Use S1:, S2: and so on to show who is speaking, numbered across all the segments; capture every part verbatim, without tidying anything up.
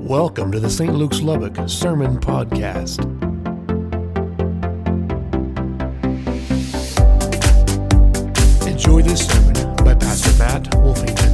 S1: Welcome to the Saint Luke's Lubbock Sermon Podcast. Enjoy this sermon by Pastor Matt Wolfington.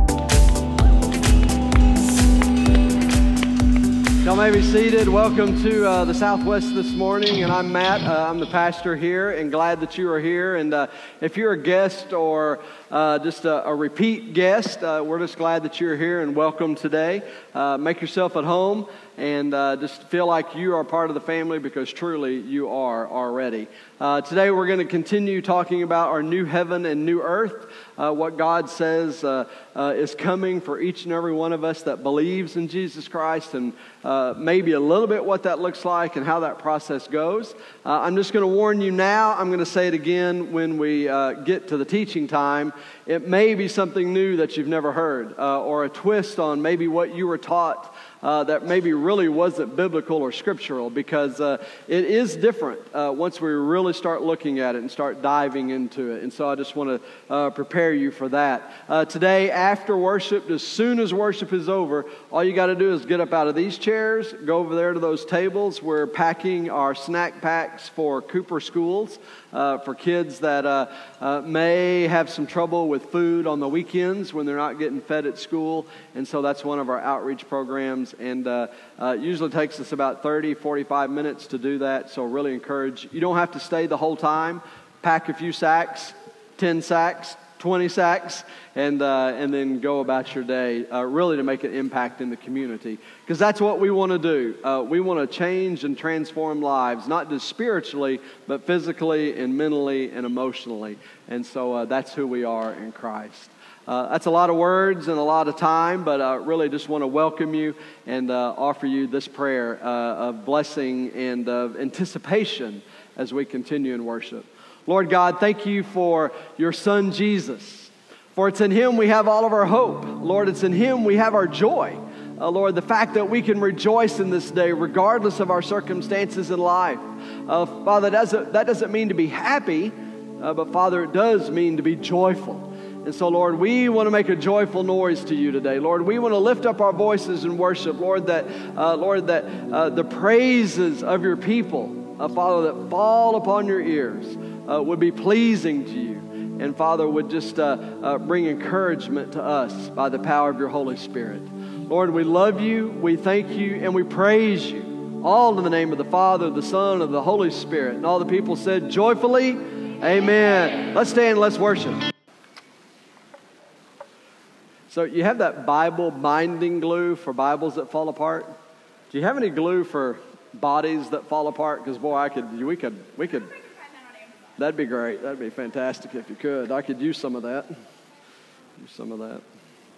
S2: Y'all may be seated. Welcome to uh, the Southwest this morning, and I'm Matt. Uh, I'm the pastor here, and glad that you are here. And uh, if you're a guest or uh, just a, a repeat guest, uh, we're just glad that you're here and welcome today. Uh, make yourself at home and uh, just feel like you are part of the family, because truly you are already. Uh, today we're going to continue talking about our new heaven and new earth, uh, what God says uh, uh, is coming for each and every one of us that believes in Jesus Christ, and uh, maybe a little bit what that looks like and how that process goes. Uh, I'm just going to warn you now. I'm going to say it again when we uh, get to the teaching time. It may be something new that you've never heard, uh, or a twist on maybe what you were taught Uh, that maybe really wasn't biblical or scriptural, because uh, it is different uh, once we really start looking at it and start diving into it. And so I just want to uh, prepare you for that. Uh, today, after worship, as soon as worship is over, all you got to do is get up out of these chairs, go over there to those tables. We're packing our snack packs for Cooper schools, uh, for kids that uh, uh, may have some trouble with food on the weekends when they're not getting fed at school. And so that's one of our outreach programs. And uh, uh, it usually takes us about thirty, forty-five minutes to do that. So really encourage, you don't have to stay the whole time. Pack a few sacks, ten sacks, twenty sacks, and uh, and then go about your day, uh, really to make an impact in the community. Because that's what we want to do. Uh, we want to change and transform lives, not just spiritually, but physically and mentally and emotionally. And so uh, that's who we are in Christ. Uh, that's a lot of words and a lot of time, but I uh, really just want to welcome you and uh, offer you this prayer uh, of blessing and of anticipation as we continue in worship. Lord God, thank you for your Son, Jesus. For it's in Him we have all of our hope. Lord, it's in Him we have our joy. Uh, Lord, the fact that we can rejoice in this day regardless of our circumstances in life. Uh, Father, that doesn't, that doesn't mean to be happy, uh, but Father, it does mean to be joyful. And so, Lord, we want to make a joyful noise to you today. Lord, we want to lift up our voices in worship. Lord, that uh, Lord, that uh, the praises of your people, uh, Father, that fall upon your ears uh, would be pleasing to you. And, Father, would just uh, uh, bring encouragement to us by the power of your Holy Spirit. Lord, we love you, we thank you, and we praise you. All in the name of the Father, the Son, and the Holy Spirit. And all the people said joyfully, amen. Let's stand and let's worship. So you have that Bible binding glue for Bibles that fall apart. Do you have any glue for bodies that fall apart? Because boy, I could, we could, we could. That'd be great. That'd be fantastic if you could. I could use some of that. Use some of that.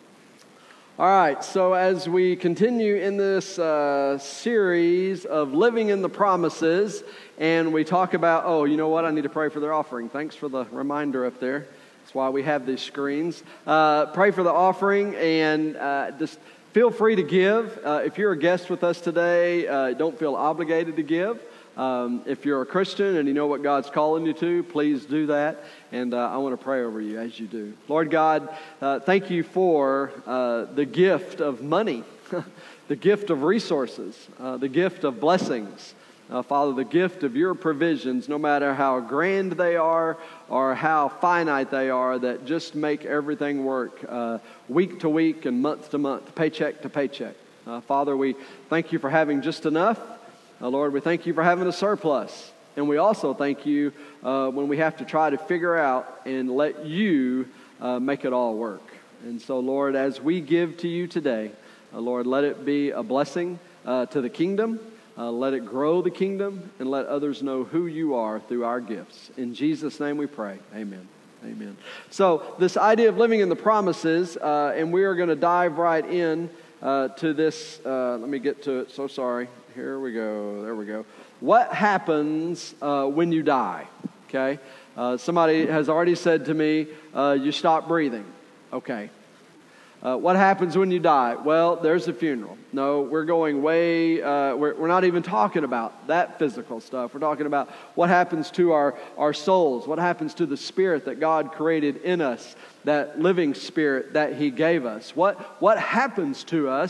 S2: All right. So as we continue in this uh, series of living in the promises, and we talk about, oh, you know what? I need to pray for their offering. Thanks for the reminder up there. That's why we have these screens. Uh, pray for the offering, and uh, just feel free to give. Uh, if you're a guest with us today, uh, don't feel obligated to give. Um, if you're a Christian and you know what God's calling you to, please do that. And uh, I want to pray over you as you do. Lord God, uh, thank you for uh, the gift of money, the gift of resources, uh, the gift of blessings. Uh, Father, the gift of your provisions, no matter how grand they are or how finite they are, that just make everything work uh, week to week and month to month, paycheck to paycheck. Uh, Father, we thank you for having just enough. Uh, Lord, we thank you for having a surplus. And we also thank you uh, when we have to try to figure out and let you uh, make it all work. And so, Lord, as we give to you today, uh, Lord, let it be a blessing uh, to the kingdom. Uh, let it grow the kingdom, and let others know who you are through our gifts. In Jesus' name we pray. Amen. Amen. So this idea of living in the promises, uh, and we are going to dive right in uh, to this. Uh, let me get to it. So sorry. Here we go. There we go. What happens uh, when you die? Okay. Uh, somebody has already said to me, uh, you stop breathing. Okay. Uh, what happens when you die? Well, there's a funeral. No, we're going way, uh, we're, we're not even talking about that physical stuff. We're talking about what happens to our, our souls, what happens to the spirit that God created in us, that living spirit that He gave us. What, what happens to us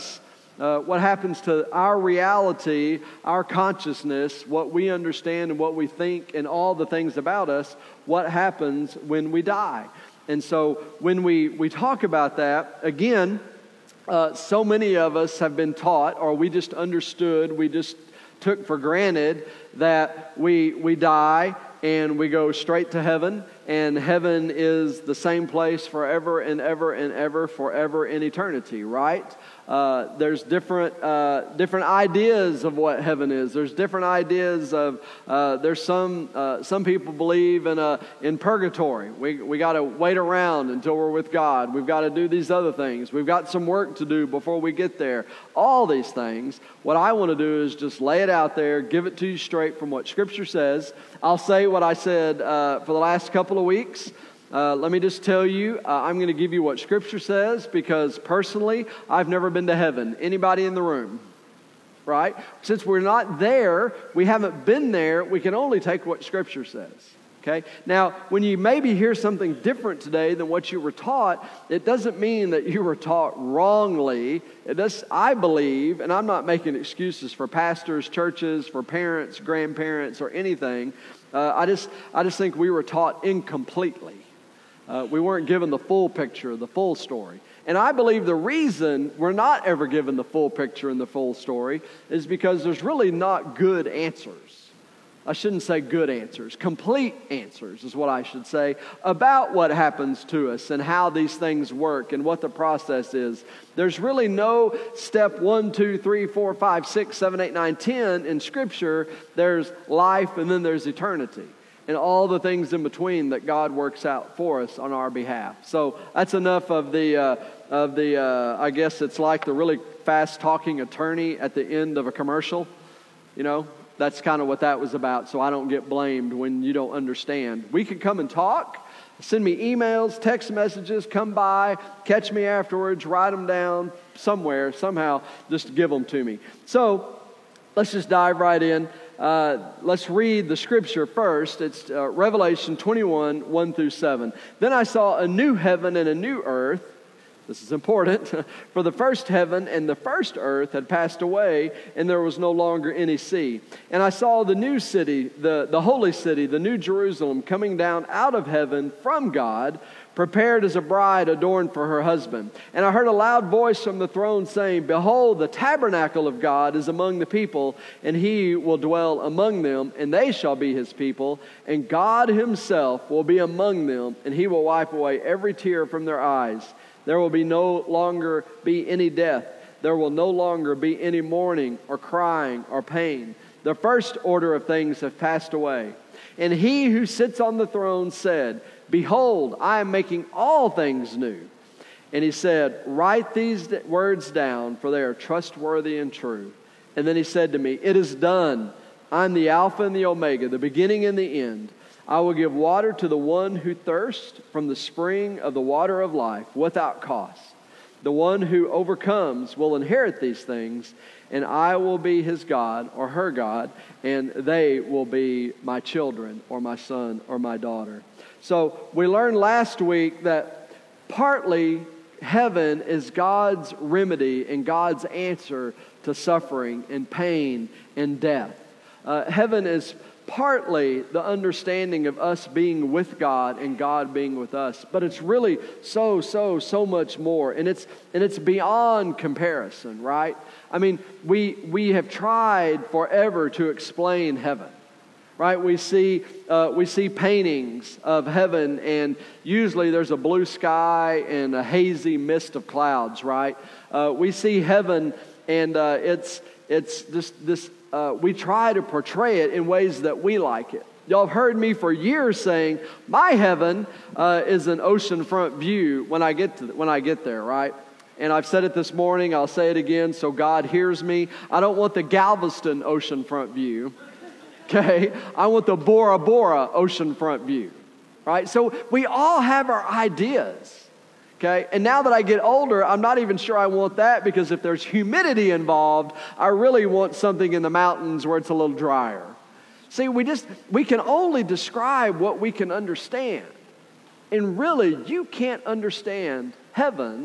S2: uh, what happens to our reality, our consciousness, what we understand and what we think and all the things about us, what happens when we die. And so when we, we talk about that, again, uh, so many of us have been taught, or we just understood, we just took for granted that we we die and we go straight to heaven, and heaven is the same place forever and ever and ever, forever in eternity, right? Uh, there's different uh, different ideas of what heaven is. There's different ideas of uh, there's some uh, some people believe in a in purgatory. We we got to wait around until we're with God. We've got to do these other things. We've got some work to do before we get there. All these things. What I want to do is just lay it out there, give it to you straight from what Scripture says. I'll say what I said uh, for the last couple of weeks. Uh, let me just tell you, uh, I'm going to give you what Scripture says, because personally, I've never been to heaven. Anybody in the room? Right? Since we're not there, we haven't been there, we can only take what Scripture says. Okay? Now, when you maybe hear something different today than what you were taught, it doesn't mean that you were taught wrongly. It does, I believe, and I'm not making excuses for pastors, churches, for parents, grandparents, or anything. Uh, I just, I just think we were taught incompletely. Uh, we weren't given the full picture, the full story. And I believe the reason we're not ever given the full picture and the full story is because there's really not good answers. I shouldn't say good answers. Complete answers is what I should say about what happens to us and how these things work and what the process is. There's really no step one, two, three, four, five, six, seven, eight, nine, ten in Scripture. There's life and then there's eternity. And all the things in between that God works out for us on our behalf. So that's enough of the, uh, of the. Uh, I guess it's like the really fast-talking attorney at the end of a commercial. You know, that's kind of what that was about, so I don't get blamed when you don't understand. We could come and talk, send me emails, text messages, come by, catch me afterwards, write them down somewhere, somehow, just give them to me. So let's just dive right in. Uh, let's read the Scripture first. It's uh, Revelation twenty-one, one through seven. Then I saw a new heaven and a new earth. This is important. For the first heaven and the first earth had passed away, and there was no longer any sea. And I saw the new city, the, the holy city, the new Jerusalem, coming down out of heaven from God, prepared as a bride adorned for her husband. And I heard a loud voice from the throne saying, Behold, the tabernacle of God is among the people, and he will dwell among them, and they shall be his people. And God himself will be among them, and he will wipe away every tear from their eyes. There will be no longer be any death. There will no longer be any mourning or crying or pain. The first order of things have passed away. And he who sits on the throne said, Behold, I am making all things new. And he said, Write these words down, for they are trustworthy and true. And then he said to me, It is done. I'm the Alpha and the Omega, the beginning and the end. I will give water to the one who thirsts from the spring of the water of life without cost. The one who overcomes will inherit these things, and I will be his God or her God, and they will be my children or my son or my daughter. So we learned last week that partly heaven is God's remedy and God's answer to suffering and pain and death. Uh, heaven is partly the understanding of us being with God and God being with us, but it's really so, so, so much more, and it's and it's beyond comparison, right? I mean, we we have tried forever to explain heaven, right? We see uh, we see paintings of heaven, and usually there's a blue sky and a hazy mist of clouds, right? Uh, we see heaven, and uh, it's it's this this. Uh, we try to portray it in ways that we like it. Y'all have heard me for years saying, my heaven uh, is an oceanfront view when I get to when I get there, right? And I've said it this morning, I'll say it again so God hears me. I don't want the Galveston oceanfront view, okay? I want the Bora Bora oceanfront view, right? So we all have our ideas. Okay, and now that I get older, I'm not even sure I want that, because if there's humidity involved, I really want something in the mountains where it's a little drier. See, we just we can only describe what we can understand. And really, you can't understand heaven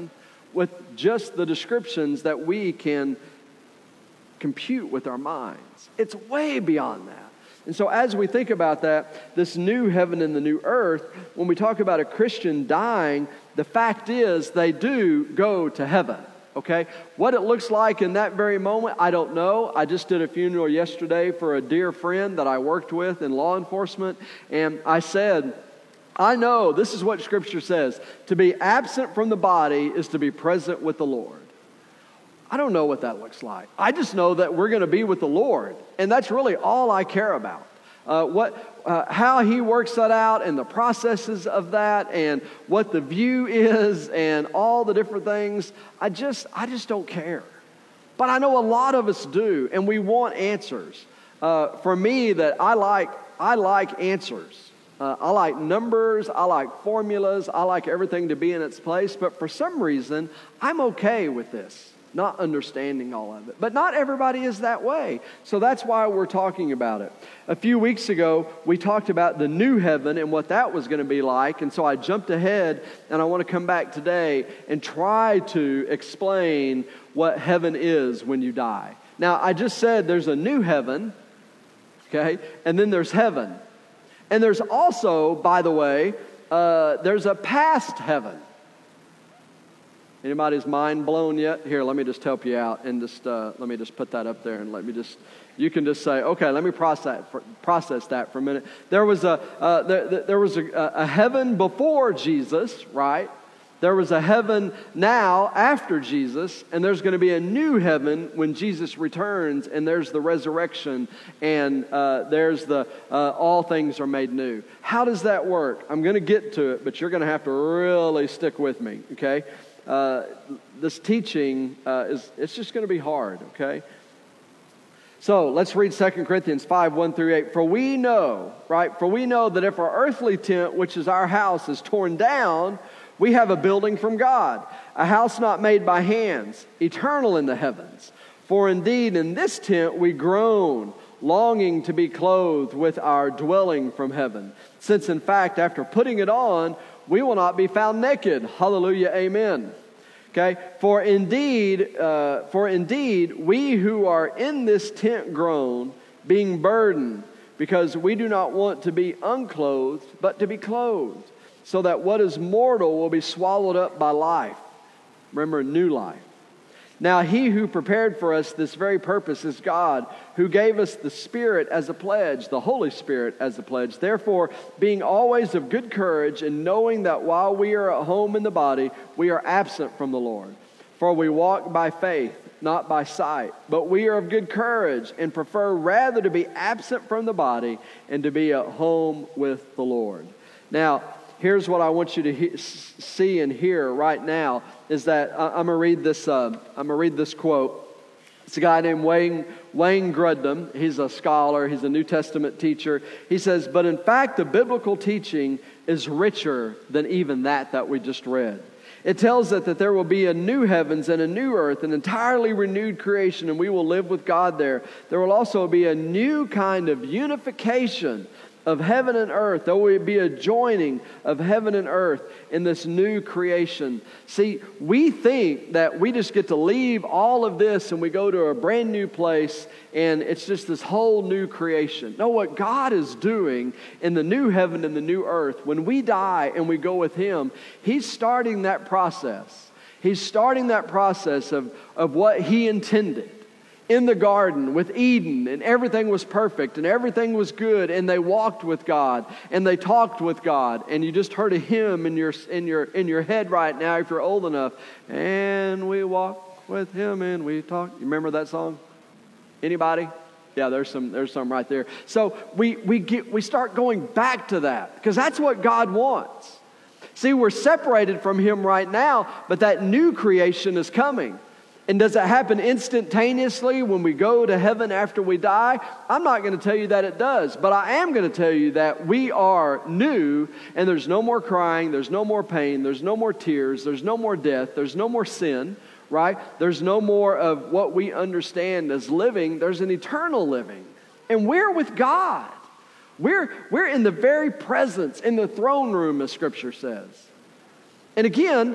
S2: with just the descriptions that we can compute with our minds. It's way beyond that. And so as we think about that, this new heaven and the new earth, when we talk about a Christian dying, the fact is they do go to heaven, okay? What it looks like in that very moment, I don't know. I just did a funeral yesterday for a dear friend that I worked with in law enforcement, and I said, I know this is what Scripture says. To be absent from the body is to be present with the Lord. I don't know what that looks like. I just know that we're going to be with the Lord, and that's really all I care about. Uh, what, uh, how He works that out and the processes of that and what the view is and all the different things, I just, I just don't care. But I know a lot of us do, and we want answers. Uh, for me, that I like, I like answers. Uh, I like numbers, I like formulas, I like everything to be in its place, but for some reason, I'm okay with this, not understanding all of it. But not everybody is that way, so that's why we're talking about it. A few weeks ago, we talked about the new heaven and what that was going to be like, and so I jumped ahead, and I want to come back today and try to explain what heaven is when you die. Now, I just said there's a new heaven, okay, and then there's heaven. And there's also, by the way, uh, there's a past heaven. Anybody's mind blown yet? Here, let me just help you out and just uh, let me just put that up there and let me just, you can just say, okay, let me process process that for a minute. There was a uh, there, there was a, a heaven before Jesus, right? There was a heaven now after Jesus, and there's going to be a new heaven when Jesus returns, and there's the resurrection, and uh, there's the uh, all things are made new. How does that work? I'm going to get to it, but you're going to have to really stick with me, okay? Uh, this teaching uh, is it's just going to be hard, okay? So let's read Second Corinthians five, one through eight. For we know, right? For we know that if our earthly tent, which is our house, is torn down, we have a building from God, a house not made by hands, eternal in the heavens. For indeed in this tent we groan, longing to be clothed with our dwelling from heaven. Since in fact after putting it on, we will not be found naked. Hallelujah, amen. Okay, for indeed, uh, for indeed we who are in this tent groan, being burdened, because we do not want to be unclothed, but to be clothed, so that what is mortal will be swallowed up by life. Remember, new life. Now he who prepared for us this very purpose is God, who gave us the Spirit as a pledge, the Holy Spirit as a pledge. Therefore, being always of good courage, and knowing that while we are at home in the body, we are absent from the Lord. For we walk by faith, not by sight. But we are of good courage, and prefer rather to be absent from the body and to be at home with the Lord. Now, here's what I want you to he- see and hear right now is that I- I'm gonna read this. Uh, I'm gonna read this quote. It's a guy named Wayne Wayne Grudem. He's a scholar. He's a New Testament teacher. He says, "But in fact, the biblical teaching is richer than even that that we just read. It tells us that there will be a new heavens and a new earth, an entirely renewed creation, and we will live with God there. There will also be a new kind of unification of heaven and earth. There will be a joining of heaven and earth in this new creation." See, we think that we just get to leave all of this and we go to a brand new place and it's just this whole new creation. No, what God is doing in the new heaven and the new earth, when we die and we go with Him, He's starting that process. He's starting that process of, of what He intended. In the garden with Eden, and everything was perfect and everything was good, and they walked with God and they talked with God, and you just heard a hymn in your in your in your head right now if you're old enough. And we walk with Him and we talk. You remember that song? Anybody? Yeah, there's some there's some right there. So we we get we start going back to that because that's what God wants. See, we're separated from Him right now, but that new creation is coming. And does it happen instantaneously when we go to heaven after we die? I'm not going to tell you that it does, but I am going to tell you that we are new, and there's no more crying, there's no more pain, there's no more tears, there's no more death, there's no more sin, right? There's no more of what we understand as living. There's an eternal living, and we're with God. We're, we're in the very presence, in the throne room, as Scripture says. And again,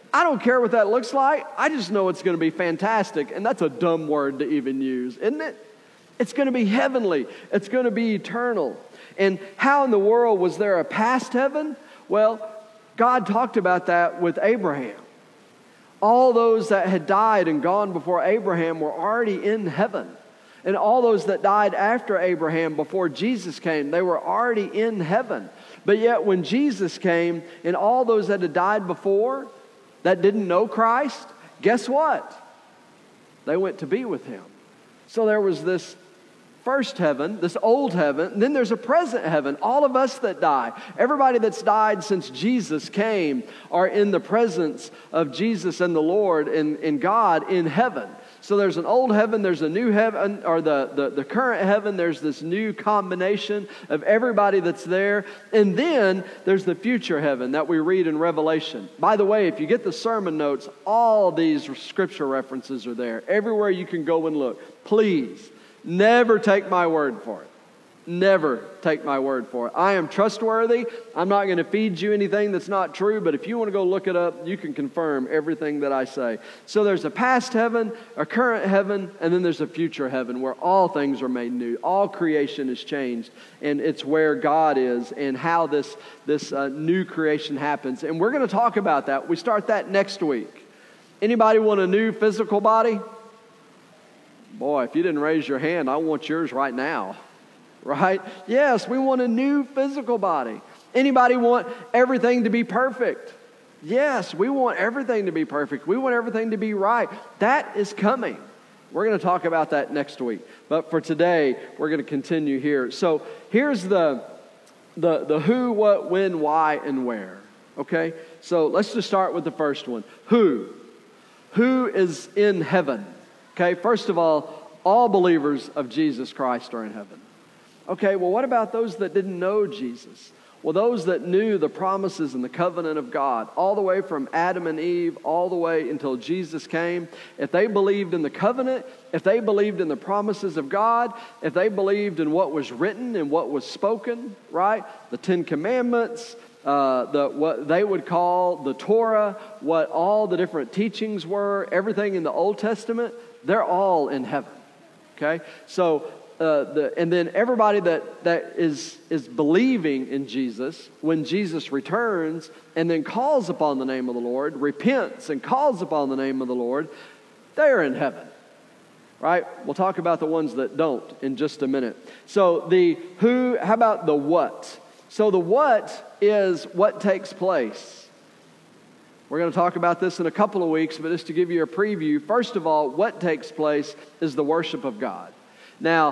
S2: I don't care what that looks like. I just know it's going to be fantastic. And that's a dumb word to even use, isn't it? It's going to be heavenly. It's going to be eternal. And how in the world was there a past heaven? Well, God talked about that with Abraham. All those that had died and gone before Abraham were already in heaven. And all those that died after Abraham, before Jesus came, they were already in heaven. But yet when Jesus came, and all those that had died before, that didn't know Christ, guess what? They went to be with Him. So there was this first heaven, this old heaven, and then there's a present heaven. All of us that die, everybody that's died since Jesus came are in the presence of Jesus and the Lord and, and God in heaven. So there's an old heaven, there's a new heaven, or the, the, the current heaven, there's this new combination of everybody that's there. And then there's the future heaven that we read in Revelation. By the way, if you get the sermon notes, all these scripture references are there. Everywhere you can go and look. Please, never take my word for it. Never take my word for it. I am trustworthy. I'm not going to feed you anything that's not true, but if you want to go look it up, you can confirm everything that I say. So there's a past heaven, a current heaven, and then there's a future heaven where all things are made new. All creation is changed, and it's where God is and how this, this uh, new creation happens. And we're going to talk about that. We start that next week. Anybody want a new physical body? Boy, if you didn't raise your hand, I want yours right now. Right? Yes, we want a new physical body. Anybody want everything to be perfect? Yes, we want everything to be perfect. We want everything to be right. That is coming. We're going to talk about that next week. But for today, we're going to continue here. So here's the, the, the who, what, when, why, and where. Okay? So let's just start with the first one. Who? Who is in heaven? Okay, first of all, all believers of Jesus Christ are in heaven. Okay, well, what about those that didn't know Jesus? Well, those that knew the promises and the covenant of God, all the way from Adam and Eve, all the way until Jesus came, if they believed in the covenant, if they believed in the promises of God, if they believed in what was written and what was spoken, right? The Ten Commandments, uh, the what they would call the Torah, what all the different teachings were, everything in the Old Testament, they're all in heaven. Okay, so uh, the and then everybody that that is is believing in Jesus, when Jesus returns and then calls upon the name of the Lord, repents and calls upon the name of the Lord, they're in heaven. Right? We'll talk about the ones that don't in just a minute. So the who, how about the what? So the what is what takes place. We're going to talk about this in a couple of weeks, but just to give you a preview, first of all, what takes place is the worship of God. Now,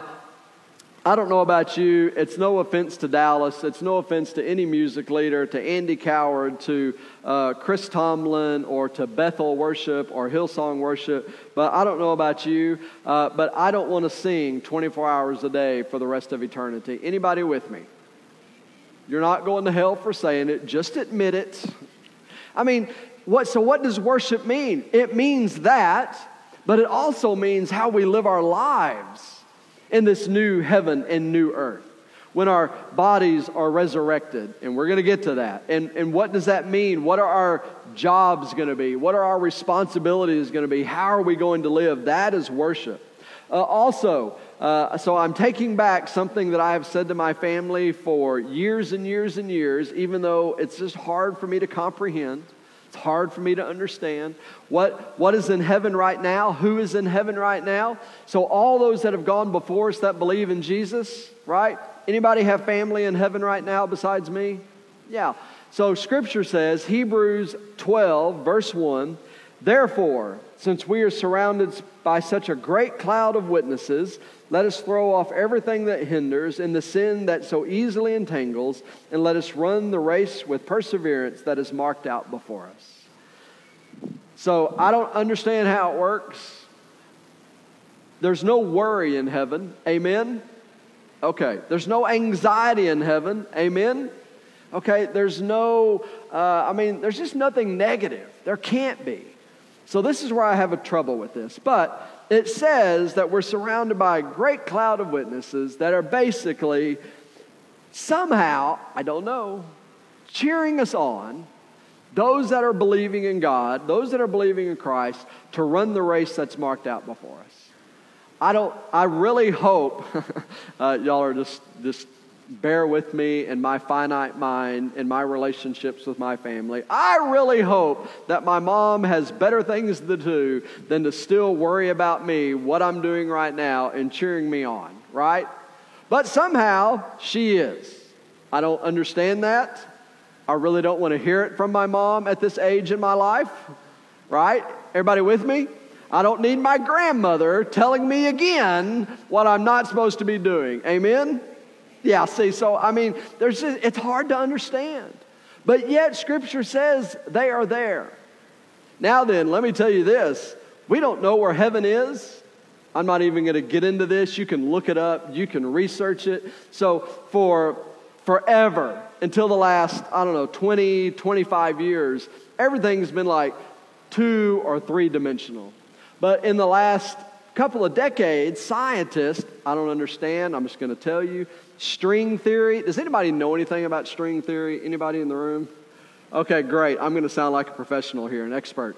S2: I don't know about you. It's no offense to Dallas. It's no offense to any music leader, to Andy Coward, to uh, Chris Tomlin, or to Bethel Worship or Hillsong Worship. But I don't know about you, uh, but I don't want to sing twenty-four hours a day for the rest of eternity. Anybody with me? You're not going to hell for saying it. Just admit it. I mean, what? So what does worship mean? It means that, but it also means how we live our lives in this new heaven and new earth, when our bodies are resurrected. And we're going to get to that. And, and what does that mean? What are our jobs going to be? What are our responsibilities going to be? How are we going to live? That is worship. Uh, also, uh, so I'm taking back something that I have said to my family for years and years and years, even though it's just hard for me to comprehend. It's hard for me to understand. What, what is in heaven right now? Who is in heaven right now? So all those that have gone before us that believe in Jesus, right? Anybody have family in heaven right now besides me? Yeah. So Scripture says, Hebrews twelve, verse one, therefore, since we are surrounded by such a great cloud of witnesses, let us throw off everything that hinders and the sin that so easily entangles, and let us run the race with perseverance that is marked out before us. So I don't understand how it works. There's no worry in heaven. Amen? Okay. There's no anxiety in heaven. Amen? Okay. There's no, uh, I mean, there's just nothing negative. There can't be. So this is where I have a trouble with this. But it says that we're surrounded by a great cloud of witnesses that are basically somehow, I don't know, cheering us on those that are believing in God, those that are believing in Christ, to run the race that's marked out before us. I don't, I really hope, uh, y'all are just, just bear with me in my finite mind, in my relationships with my family. I really hope that my mom has better things to do than to still worry about me, what I'm doing right now, and cheering me on, right? But somehow, she is. I don't understand that. I really don't want to hear it from my mom at this age in my life, right? Everybody with me? I don't need my grandmother telling me again what I'm not supposed to be doing. Amen? Yeah, see, so, I mean, there's just, it's hard to understand. But yet, Scripture says they are there. Now then, let me tell you this. We don't know where heaven is. I'm not even going to get into this. You can look it up. You can research it. So, for forever, until the last, I don't know, twenty, twenty-five years, everything's been like two or three dimensional. But in the last couple of decades, scientists, I don't understand, I'm just going to tell you, string theory. Does anybody know anything about string theory? Anybody in the room? Okay, great. I'm going to sound like a professional here, an expert.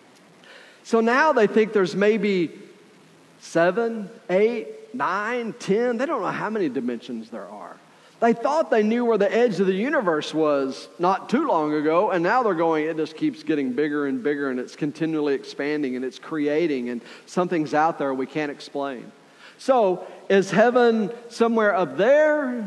S2: So now they think there's maybe seven, eight, nine, ten. They don't know how many dimensions there are. They thought they knew where the edge of the universe was not too long ago, and now they're going, it just keeps getting bigger and bigger, and it's continually expanding, and it's creating, and something's out there we can't explain. So, is heaven somewhere up there,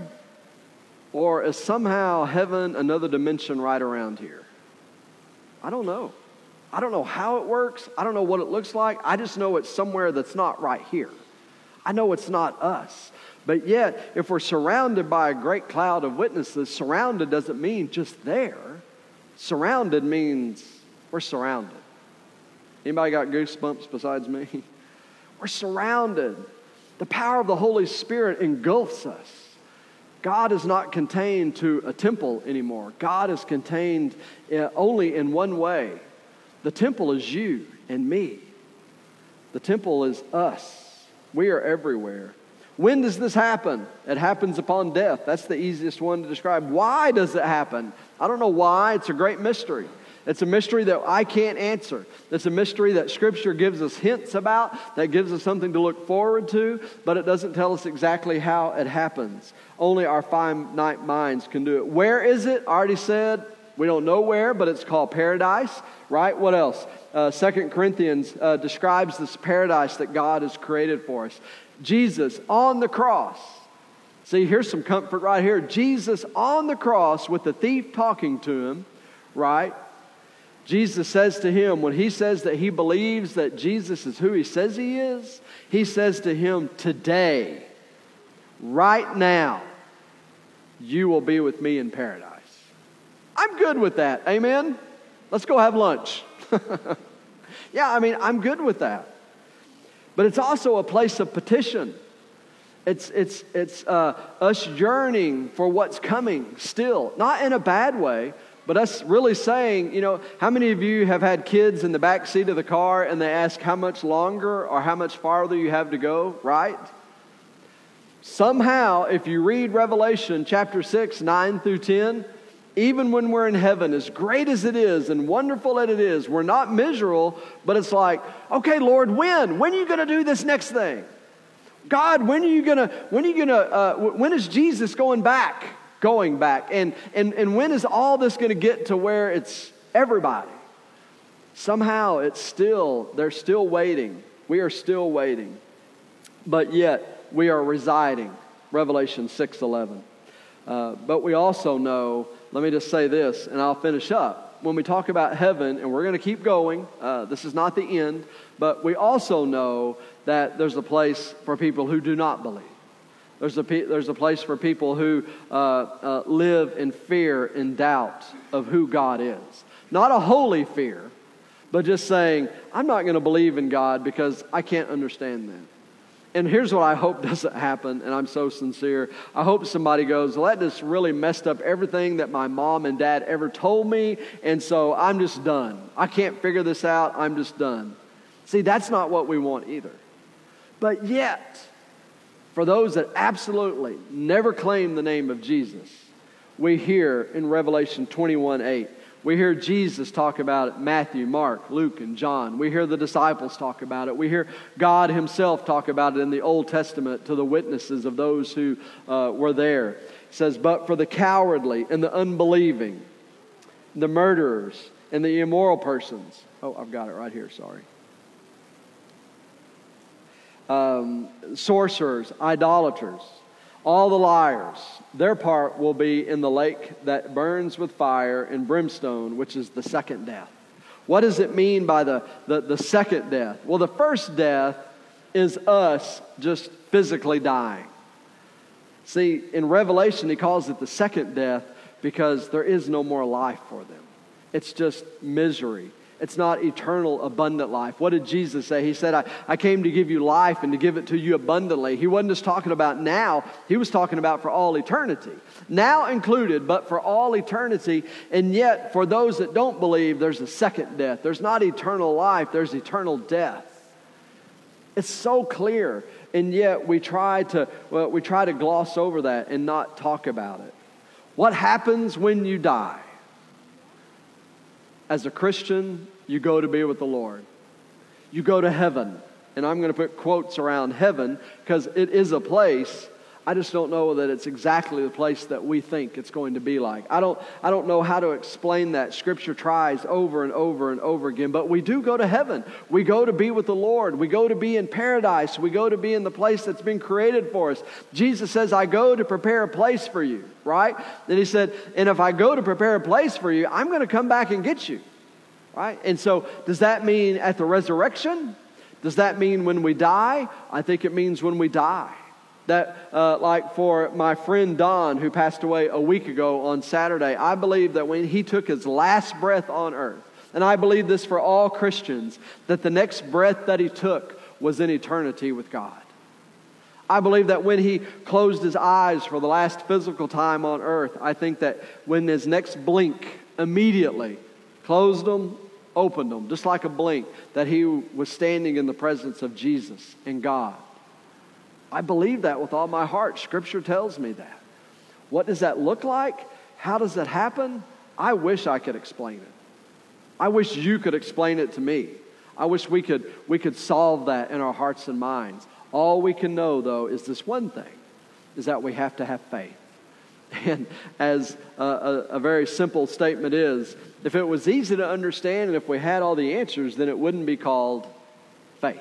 S2: or is somehow heaven another dimension right around here? I don't know. I don't know how it works. I don't know what it looks like. I just know it's somewhere that's not right here. I know it's not us. But yet, if we're surrounded by a great cloud of witnesses, surrounded doesn't mean just there. Surrounded means we're surrounded. Anybody got goosebumps besides me? We're surrounded. The power of the Holy Spirit engulfs us. God is not contained to a temple anymore. God is contained only in one way. The temple is you and me. The temple is us. We are everywhere. When does this happen? It happens upon death. That's the easiest one to describe. Why does it happen? I don't know why. It's a great mystery. It's a mystery that I can't answer. It's a mystery that Scripture gives us hints about, that gives us something to look forward to, but it doesn't tell us exactly how it happens. Only our finite minds can do it. Where is it? I already said, we don't know where, but it's called paradise, right? What else? Uh, Second Corinthians uh, describes this paradise that God has created for us. Jesus on the cross. See, here's some comfort right here. Jesus on the cross with the thief talking to him, right? Jesus says to him, when he says that he believes that Jesus is who he says he is, he says to him, today, right now, you will be with me in paradise. I'm good with that. Amen? Let's go have lunch. Yeah, I mean, I'm good with that. But it's also a place of petition. It's it's it's uh, us yearning for what's coming still. Not in a bad way, but us really saying, you know, how many of you have had kids in the back seat of the car and they ask how much longer or how much farther you have to go, right? Somehow, if you read Revelation chapter six, nine through ten, even when we're in heaven, as great as it is and wonderful as it is, we're not miserable, but it's like, okay, Lord, when? When are you going to do this next thing? God, when are you going to, when are you going to, uh, when is Jesus going back? Going back. And, and, and when is all this going to get to where it's everybody? Somehow it's still, they're still waiting. We are still waiting. But yet we are residing. Revelation six eleven. Uh, but we also know, let me just say this, and I'll finish up. When we talk about heaven, and we're going to keep going, uh, this is not the end, but we also know that there's a place for people who do not believe. There's a, there's a place for people who uh, uh, live in fear and doubt of who God is. Not a holy fear, but just saying, I'm not going to believe in God because I can't understand that. And here's what I hope doesn't happen, and I'm so sincere. I hope somebody goes, well, that just really messed up everything that my mom and dad ever told me, and so I'm just done. I can't figure this out. I'm just done. See, that's not what we want either. But yet, for those that absolutely never claim the name of Jesus, we hear in Revelation twenty-one eight, We hear Jesus talk about it, Matthew, Mark, Luke, and John. We hear the disciples talk about it. We hear God himself talk about it in the Old Testament to the witnesses of those who uh, were there. It says, but for the cowardly and the unbelieving, the murderers and the immoral persons. Oh, I've got it right here, sorry. Um, sorcerers, idolaters, all the liars, their part will be in the lake that burns with fire and brimstone, which is the second death. What does it mean by the, the, the second death? Well, the first death is us just physically dying. See, in Revelation, he calls it the second death because there is no more life for them. It's just misery. It's not eternal, abundant life. What did Jesus say? He said, I, I came to give you life and to give it to you abundantly. He wasn't just talking about now. He was talking about for all eternity. Now included, but for all eternity. And yet, for those that don't believe, there's a second death. There's not eternal life. There's eternal death. It's so clear. And yet, we try to, well, we try to gloss over that and not talk about it. What happens when you die? As a Christian, you go to be with the Lord. You go to heaven. And I'm going to put quotes around heaven because it is a place. I just don't know that it's exactly the place that we think it's going to be like. I don't, I don't know how to explain that. Scripture tries over and over and over again. But we do go to heaven. We go to be with the Lord. We go to be in paradise. We go to be in the place that's been created for us. Jesus says, I go to prepare a place for you, right? And he said, and if I go to prepare a place for you, I'm going to come back and get you, right? And so does that mean at the resurrection? Does that mean when we die? I think it means when we die. That, uh, like for my friend Don, who passed away a week ago on Saturday, I believe that when he took his last breath on earth, and I believe this for all Christians, that the next breath that he took was in eternity with God. I believe that when he closed his eyes for the last physical time on earth, I think that when his next blink, immediately closed them, opened them, just like a blink, that he was standing in the presence of Jesus and God. I believe that with all my heart. Scripture tells me that. What does that look like? How does that happen? I wish I could explain it. I wish you could explain it to me. I wish we could, we could solve that in our hearts and minds. All we can know, though, is this one thing, is that we have to have faith. And as a, a, a very simple statement is, if it was easy to understand and if we had all the answers, then it wouldn't be called faith.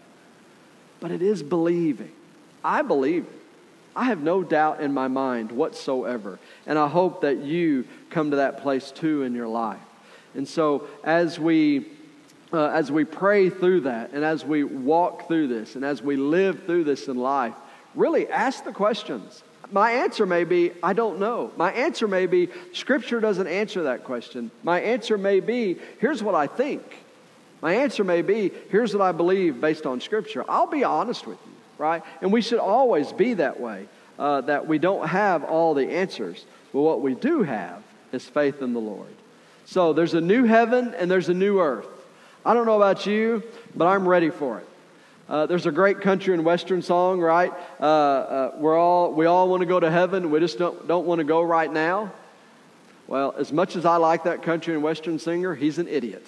S2: But it is believing. I believe it. I have no doubt in my mind whatsoever. And I hope that you come to that place too in your life. And so as we uh, as we pray through that, and as we walk through this, and as we live through this in life, really ask the questions. My answer may be, I don't know. My answer may be, Scripture doesn't answer that question. My answer may be, here's what I think. My answer may be, here's what I believe based on Scripture. I'll be honest with you. Right? And we should always be that way, uh, that we don't have all the answers. But what we do have is faith in the Lord. So there's a new heaven and there's a new earth. I don't know about you, but I'm ready for it. Uh, there's a great country and western song, right? Uh, uh, we're all we all want to go to heaven. We just don't don't want to go right now. Well, as much as I like that country and western singer, he's an idiot.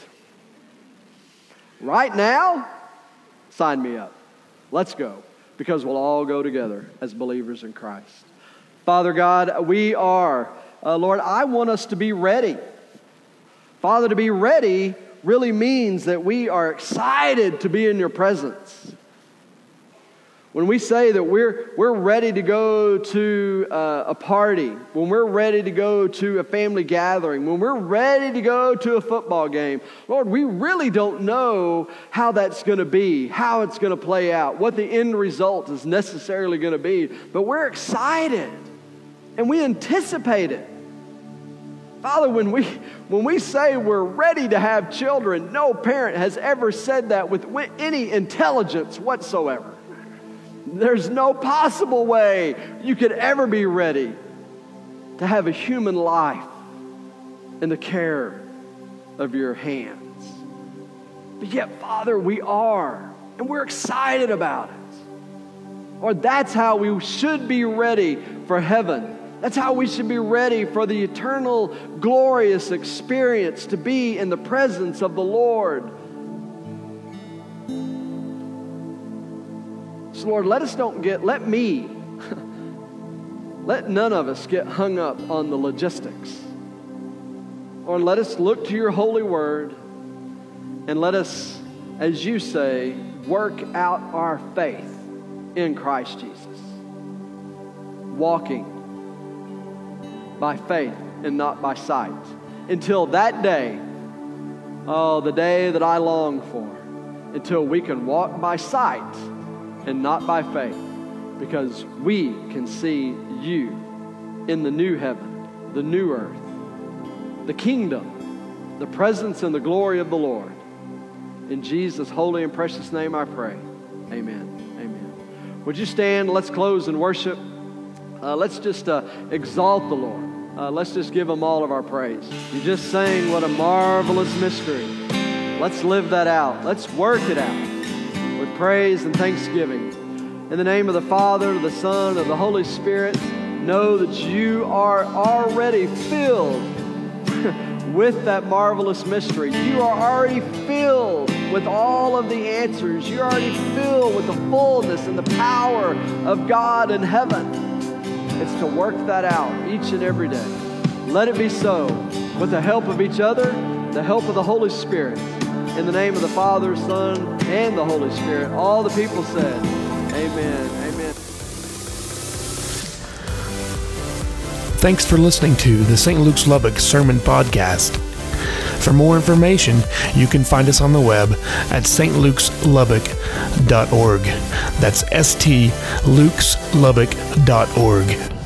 S2: Right now, sign me up. Let's go. Because we'll all go together as believers in Christ. Father God, we are, uh, Lord, I want us to be ready. Father, to be ready really means that we are excited to be in your presence. When we say that we're we're ready to go to uh, a party, when we're ready to go to a family gathering, when we're ready to go to a football game, Lord, we really don't know how that's going to be, how it's going to play out, what the end result is necessarily going to be. But we're excited and we anticipate it. Father, when we when we say we're ready to have children, no parent has ever said that with any intelligence whatsoever. There's no possible way you could ever be ready to have a human life in the care of your hands. But yet, Father, we are, and we're excited about it. Or that's how we should be ready for heaven. That's how we should be ready for the eternal, glorious experience to be in the presence of the Lord. So Lord, let us don't get, let me, let none of us get hung up on the logistics. Lord, let us look to your holy word and let us, as you say, work out our faith in Christ Jesus. Walking by faith and not by sight. Until that day, oh, the day that I long for, until we can walk by sight and not by faith, because we can see you in the new heaven, the new earth, the kingdom, the presence and the glory of the Lord. In Jesus' holy and precious name I pray. Amen. Amen. Would you stand? Let's close in worship. Uh, let's just uh, exalt the Lord. Uh, let's just give Him all of our praise. You just sang, what a marvelous mystery. Let's live that out. Let's work it out with praise and thanksgiving. In the name of the Father, the Son, and the Holy Spirit, know that you are already filled with that marvelous mystery. You are already filled with all of the answers. You're already filled with the fullness and the power of God in heaven. It's to work that out each and every day. Let it be so with the help of each other, the help of the Holy Spirit. In the name of the Father, Son, and the Holy Spirit. All the people said, amen. Amen.
S1: Thanks for listening to the Saint Luke's Lubbock Sermon Podcast. For more information, you can find us on the web at s t lukes lubbock dot org. That's S T lukes lubbock dot org.